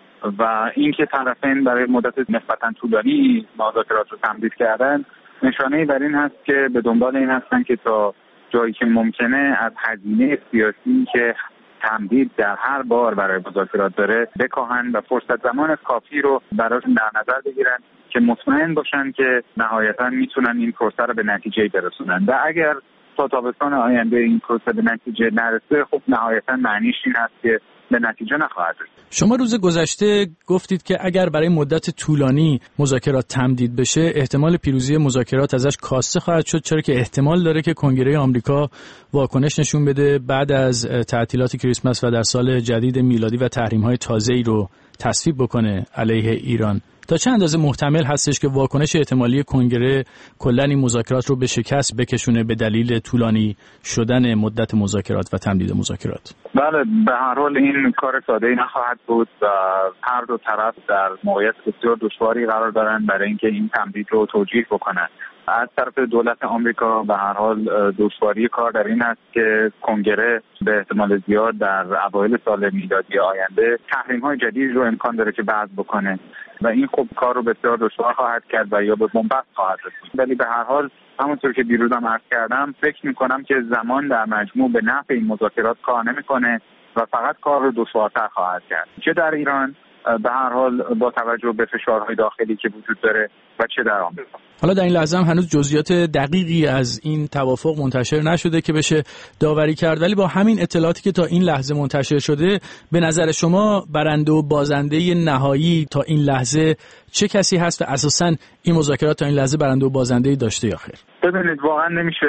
و اینکه طرفین برای مدت نسبتاً طولانی مذاکرات رو تمدید کردن نشانه‌ای بر این هست که به دنبال این هستن که تا جایی که ممکنه از هزینه سیاسی که تمدید در هر بار برای مذاکرات داره بکاهن و فرصت زمان کافی رو براشون در نظر بگیرن که مطمئن باشن که نهایتا میتونن این پروسه رو به نتیجه برسونن و اگر تا تابستان آینده این پروسه به نتیجه نرسه خب نهایتا معنیش این هست که به نتیجه نخواهد رسید. شما روز گذشته گفتید که اگر برای مدت طولانی مذاکرات تمدید بشه احتمال پیروزی مذاکرات ازش کاسته خواهد شد، چرا که احتمال داره که کنگره آمریکا واکنش نشون بده بعد از تعطیلات کریسمس و در سال جدید میلادی و تحریم‌های تازه‌ای رو تصویب بکنه علیه ایران. تا چه اندازه محتمل هستش که واکنش احتمالی کنگره کلاً این مذاکرات رو به شکست بکشونه به دلیل طولانی شدن مدت مذاکرات و تمدید مذاکرات؟ بله، به هر حال این کار ساده‌ای نخواهد بود و هر دو طرف در موقعیت بسیار دشواری قرار دارن برای اینکه این تمدید رو توجیه بکنن. از طرف دولت آمریکا به هر حال دشواری کار در این است که کنگره به احتمال زیاد در اوایل سال میلادی آینده تحریم‌های جدید رو امکان داره که وضع بکنه و این خب کار رو بسیار دشوار خواهد کرد و یا به بنبست خواهد رسید. ولی به هر حال همونطور که دیروزم عرض کردم فکر می‌کنم که زمان در مجموع به نفع این مذاکرات کار نمی‌کنه و فقط کار رو دشوارتر خواهد کرد، چه در ایران به هر حال با توجه به فشارهای داخلی که وجود داره و چه در آمریکا. حالا در این لحظه هم هنوز جزئیات دقیقی از این توافق منتشر نشده که بشه داوری کرد، ولی با همین اطلاعاتی که تا این لحظه منتشر شده به نظر شما برنده و بازنده نهایی تا این لحظه چه کسی هست و اساساً این مذاکرات تا این لحظه برنده و بازنده داشته یا خیر؟ ببینید، واقعا نمیشه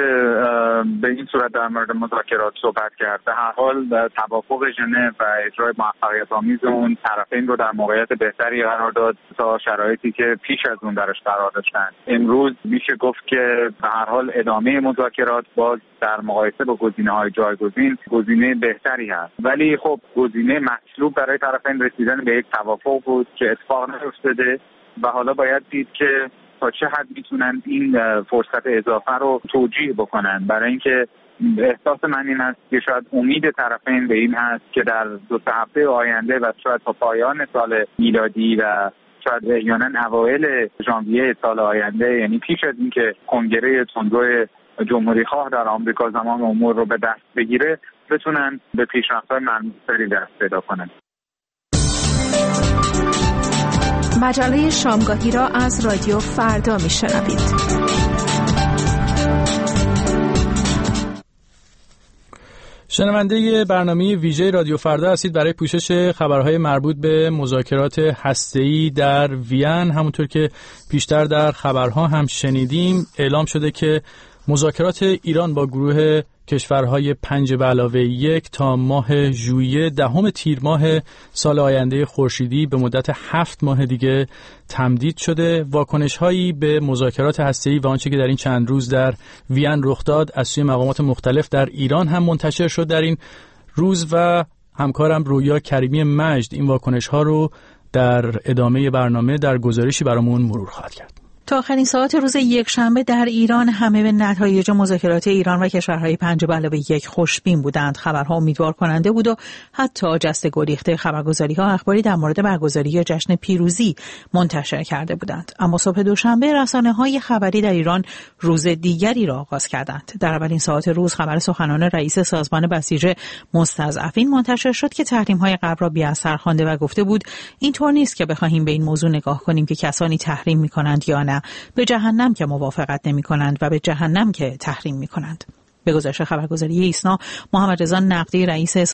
به این صورت در مورد مذاکرات صحبت کرد. به هر حال توافق ژنو و اجرای موفقیت آمیز اون طرفین رو در موقعیت بهتری قرار داد تا شرایطی که پیش از اون درش قرار داشتن. امروز میشه گفت که به هر حال ادامه مذاکرات باز در مقایسه با گزینه‌های جایگزین گزینه بهتری هست، ولی خب گزینه مطلوب برای طرفین رسیدن به یک توافق بود که اتفاق نیفتاده و حالا باید دید که تا چه حد میتونن این فرصت اضافه رو توجیه بکنن. برای اینکه احساس من این هست که شاید امید طرفین به این هست که در دو سه هفته آینده و شاید تا پایان سال میلادی و شاید احیانا اوایل ژانویه سال آینده، یعنی پیش از اینکه کنگره تندرو جمهوری خواه در آمریکا زمان امور رو به دست بگیره، بتونن به پیشرفت‌های ملموس‌تری دست پیدا کنن. مجله شامگاهی را از رادیو فردا میشنوید. شنونده برنامه ویژه رادیو فردا هستید برای پوشش خبرهای مربوط به مذاکرات هسته‌ای در وین. همونطور که پیشتر در خبرها هم شنیدیم اعلام شده که مذاکرات ایران با گروه کشورهای پنج به علاوه یک تا ماه ژوئیه دهم تیر ماه سال آینده خورشیدی به مدت هفت ماه دیگه تمدید شده. واکنش‌هایی به مذاکرات هسته‌ای و آنچه که در این چند روز در وین رخ داد از سوی مقامات مختلف در ایران هم منتشر شد در این روز و همکارم رویا کریمی مجد این واکنش‌ها رو در ادامه برنامه در گزارشی برامون مرور خواهد کرد. تا آخرین ساعت روز یکشنبه در ایران همه به نتایج مذاکرات ایران و کشورهای پنج به علاوه یک خوشبین بودند. خبرها امیدوار کننده بود و حتی جست گریخته خبرگزاری‌ها اخباری در مورد برگزاری جشن پیروزی منتشر کرده بودند. اما صبح دوشنبه رسانه‌های خبری در ایران روز دیگری را آغاز کردند. در اولین ساعت روز خبر سخنان رئیس سازمان بسیج مستضعفین منتشر شد که تحریم‌های قبل را بی‌اثر خوانده و گفته بود اینطور نیست که بخواهیم به این موضوع نگاه کنیم که کسانی تحریم می‌کنند یا نه، به جهنم که موافقت نمی کنند و به جهنم که تحریم می کنند. به گزارش خبرگزاری ایسنا، محمد رضا نقدی رئیس